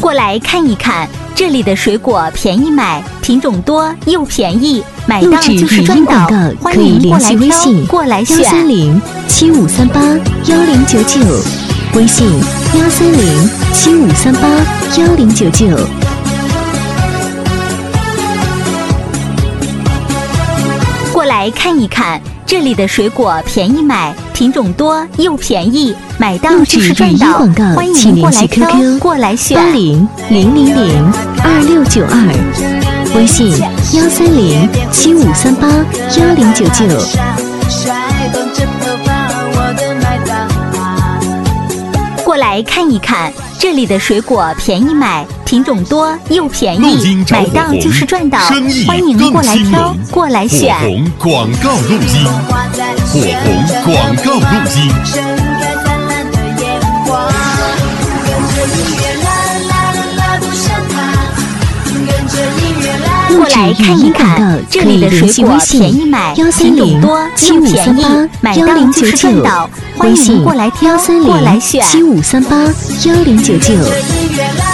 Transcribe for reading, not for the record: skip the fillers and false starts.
过来看一看，这里的水果便宜买，品种多又便宜，买到就是赚到。欢迎过来挑，过来选。 13075381099，微信13075381099。 过来看一看，这里的水果便宜买，品种多又便宜，买到就是赚到。欢迎过来挑，过来选。 80002692，微信13075381099。 过来看一看，这里的水果便宜买，品种多又便宜，买到就是赚到。欢迎过来挑，过来选。 火红广告录音，火红广告录音。 过来看一看，这里的水果便宜买，品种多又便宜，买到就是赚到。欢迎过来挑，过来选。 13075381099。